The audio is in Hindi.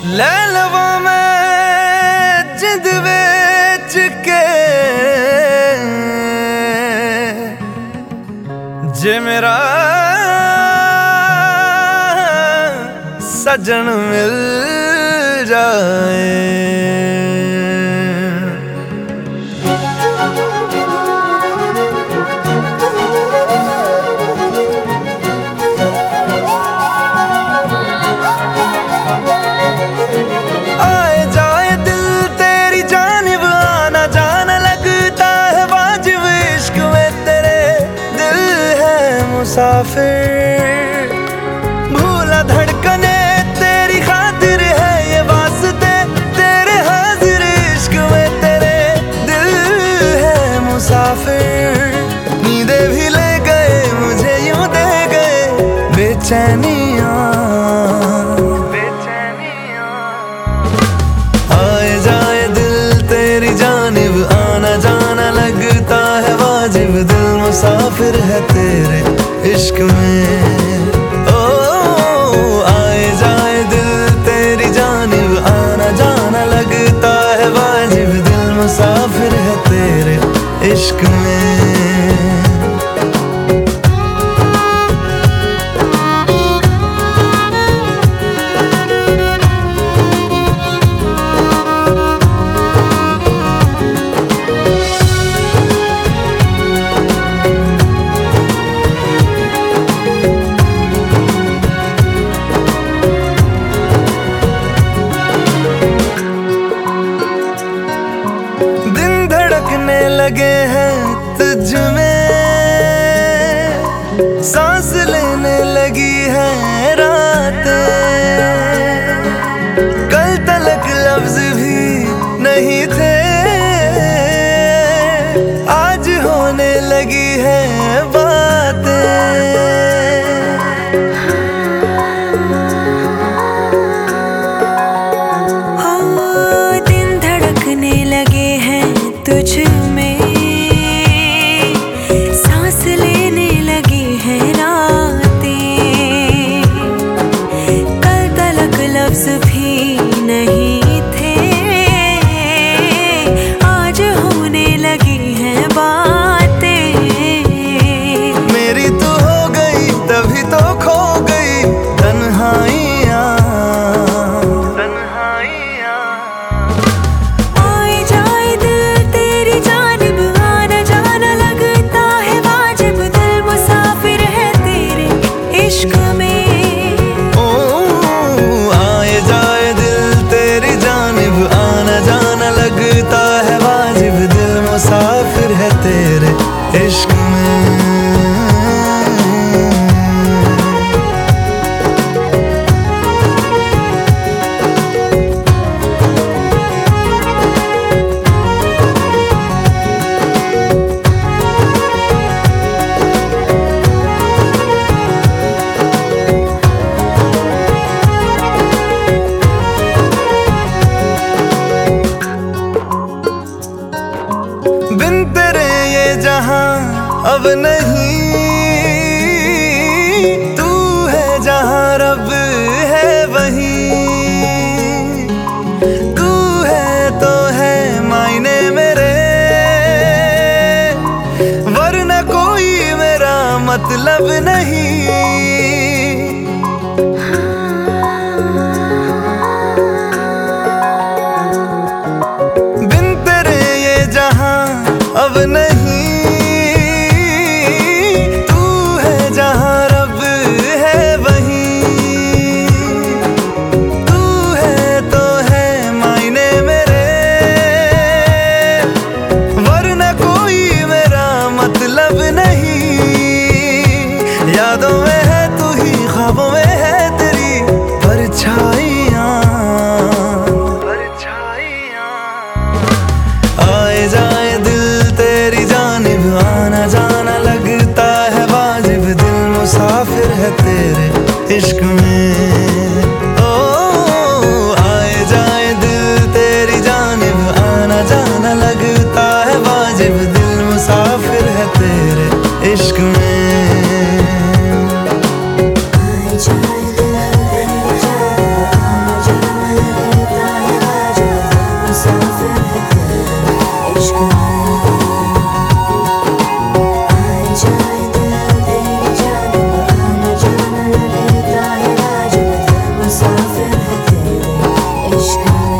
ਲੈ ਲਵਾਂ ਮੈਂ ਜਿੰਦ ਵਿੱਚ ਕੇ ਜੇ ਮੇਰਾ ਸੱਜਣ ਮਿਲ ਜਾਏ। मुसाफिर भूला धड़कने तेरी खातिर है ये वास्ते तेरे हाजिर इश्क में तेरे दिल है मुसाफिर। नींदे भी ले गए मुझे यूं दे गए बेचैनियां आए जाए दिल तेरी जानिब आना जाना लगता है वाजिब दिल मुसाफिर है तेरे इश्क में। ओ आए जाए दिल तेरी जानिब आना जाना लगता है वाजिब दिल मुसाफिर है तेरे इश्क में। लगे हैं तुझ में सांस लेने लगी है रातें कल तलक लफ्ज भी नहीं थे आज होने लगी है बातें। दिन धड़कने लगे हैं तुझ में भी नहीं थे आज होने लगी हैं बातें। मेरी तो हो गई तभी तो खो गई तन्हाइयाँ आए जाए दिल तेरी जानिब आना जाना लगता है वाजिब दिल मुसाफिर है तेरे इश्क में। मुसाफिर है तेरे इश्क में। बिन तेरे ये जहां अब नहीं तू है जहां रब है वहीं तू है तो है मायने मेरे वरना कोई मेरा मतलब नहीं। अब नहीं तू है जहां रब है वहीं तू है तो है मायने मेरे वरना कोई मेरा मतलब नहीं। यादों में है तू ही ख्वाबों में है तेरी परछाइयाँ आए जाए दिल तेरी जानिब आना जाना लगता है वाजिब दिल मुसाफिर है तेरे इश्क में। ओ आए जाए दिल तेरी जानिब आना जाना लगता है वाजिब दिल मुसाफिर है तेरे इश्क में। इश्क में आए जाए दिल तेरी जानिब, आना जाना लगता है वाजिब, दिल मुसाफिर है तेरे इश्क में।